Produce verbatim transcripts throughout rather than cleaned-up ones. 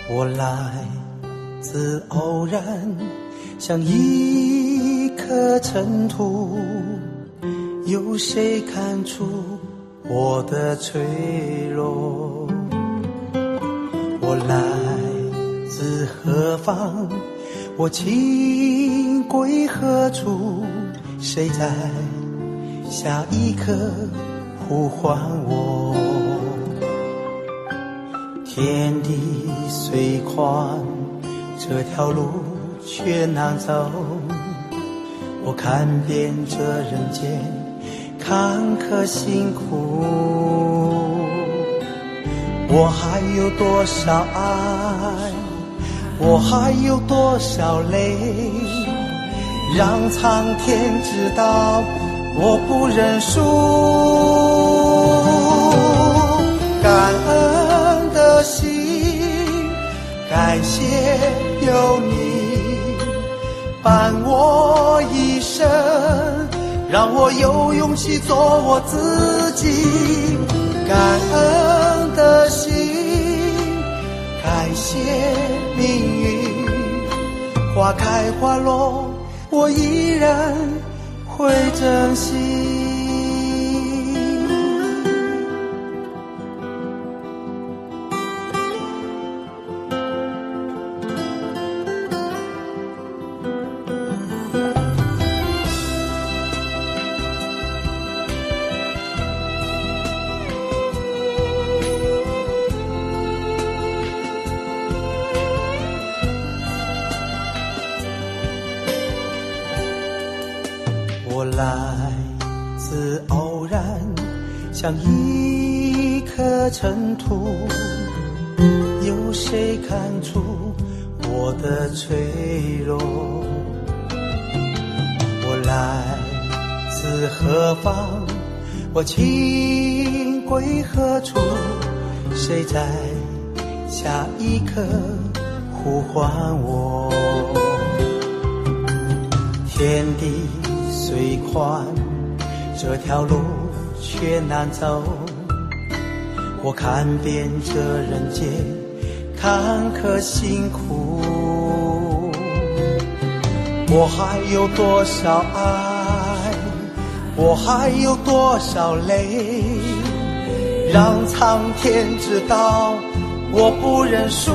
我来自偶然，像一颗尘土，有谁看出我的脆弱？我来自何方？我情归何处？谁在下一刻呼唤我？天地虽宽，这条路却难走。我看遍这人间坎坷辛苦，我还有多少爱，我还有多少泪，让苍天知道我不认输。感恩的心，感谢有你伴我一生，让我有勇气做我自己。感恩的心，感谢命运，花开花落，我依然会珍惜。我来自偶然，像一颗尘土，有谁看出我的脆弱？我来自何方？我情归何处？谁在下一刻呼唤我？天地虽宽，这条路却难走。我看遍这人间坎坷辛苦，我还有多少爱，我还有多少泪，让苍天知道我不认输。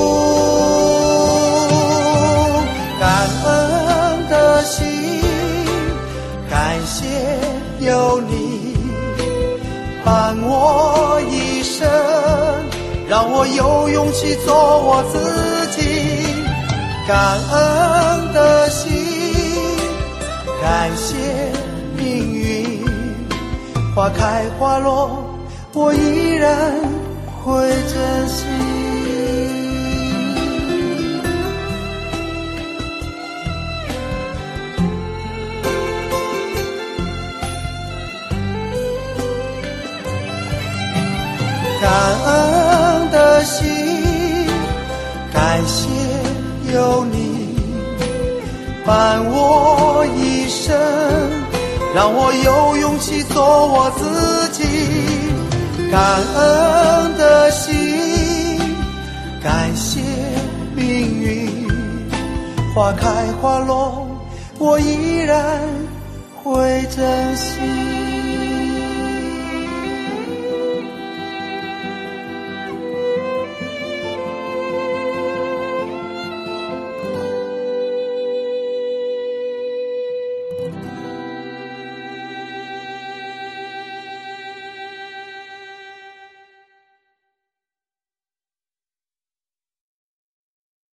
感恩的心，感谢有你伴我一生，让我有勇气做我自己。感恩的心，感谢命运，花开花落，我依然会珍惜。感恩的心，感谢有你伴我一生，让我有勇气做我自己。感恩的心，感谢命运，花开花落，我依然会珍惜。